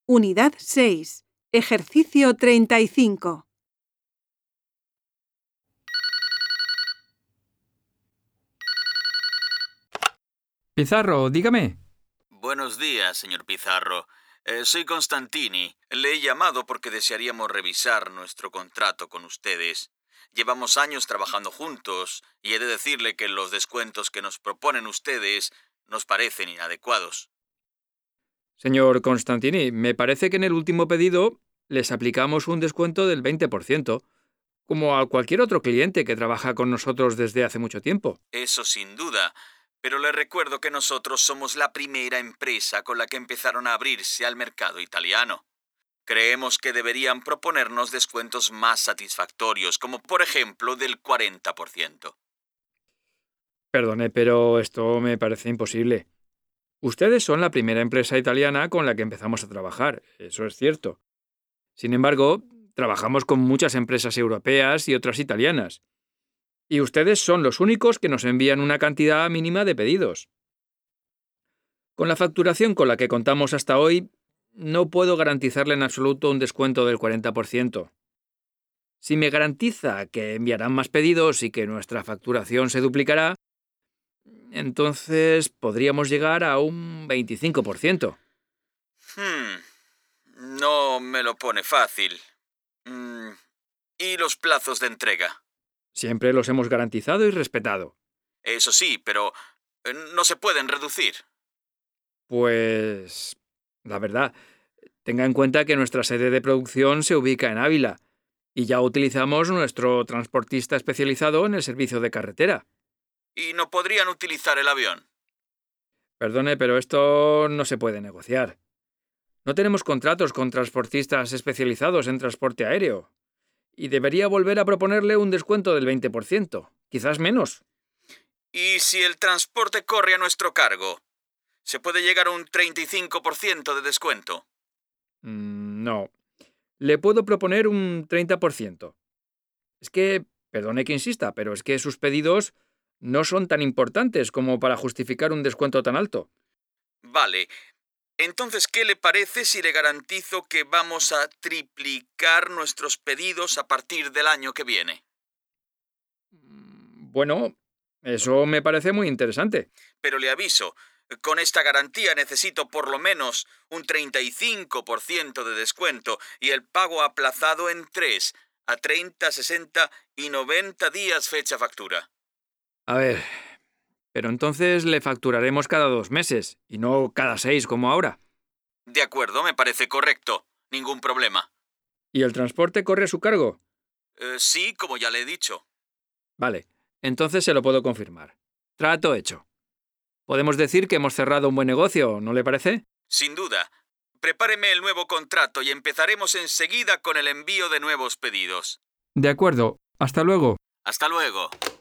Unidad 6. Ejercicio 35. Pizarro, dígame. Buenos días, señor Pizarro. Soy Constantini. Le he llamado porque desearíamos revisar nuestro contrato con ustedes. Llevamos años trabajando juntos y he de decirle que los descuentos que nos proponen ustedes nos parecen inadecuados. Señor Constantini, me parece que en el último pedido les aplicamos un descuento del 20%, como a cualquier otro cliente que trabaja con nosotros desde hace mucho tiempo. Eso sin duda. Pero le recuerdo que nosotros somos la primera empresa con la que empezaron a abrirse al mercado italiano. Creemos que deberían proponernos descuentos más satisfactorios, como por ejemplo del 40%. Perdone, pero esto me parece imposible. Ustedes son la primera empresa italiana con la que empezamos a trabajar, eso es cierto. Sin embargo, trabajamos con muchas empresas europeas y otras italianas. Y ustedes son los únicos que nos envían una cantidad mínima de pedidos. Con la facturación con la que contamos hasta hoy, no puedo garantizarle en absoluto un descuento del 40%. Si me garantiza que enviarán más pedidos y que nuestra facturación se duplicará, entonces podríamos llegar a un 25%. No me lo pone fácil. ¿Y los plazos de entrega? Siempre los hemos garantizado y respetado. Eso sí, pero no se pueden reducir. Pues, la verdad, tenga en cuenta que nuestra sede de producción se ubica en Ávila y ya utilizamos nuestro transportista especializado en el servicio de carretera. ¿Y no podrían utilizar el avión? Perdone, pero esto no se puede negociar. No tenemos contratos con transportistas especializados en transporte aéreo. Y debería volver a proponerle un descuento del 20%, quizás menos. ¿Y si el transporte corre a nuestro cargo? ¿Se puede llegar a un 35% de descuento? No. Le puedo proponer un 30%. Es que, perdone que insista, pero es que sus pedidos no son tan importantes como para justificar un descuento tan alto. Vale. Entonces, ¿qué le parece si le garantizo que vamos a triplicar nuestros pedidos a partir del año que viene? Bueno, eso me parece muy interesante. Pero le aviso, con esta garantía necesito por lo menos un 35% de descuento y el pago aplazado en 3, a 30, 60 y 90 días fecha factura. A ver, pero entonces le facturaremos cada 2 meses y no cada 6 como ahora. De acuerdo, me parece correcto. Ningún problema. ¿Y el transporte corre a su cargo? Sí, como ya le he dicho. Vale, entonces se lo puedo confirmar. Trato hecho. Podemos decir que hemos cerrado un buen negocio, ¿no le parece? Sin duda. Prepáreme el nuevo contrato y empezaremos enseguida con el envío de nuevos pedidos. De acuerdo. Hasta luego. Hasta luego.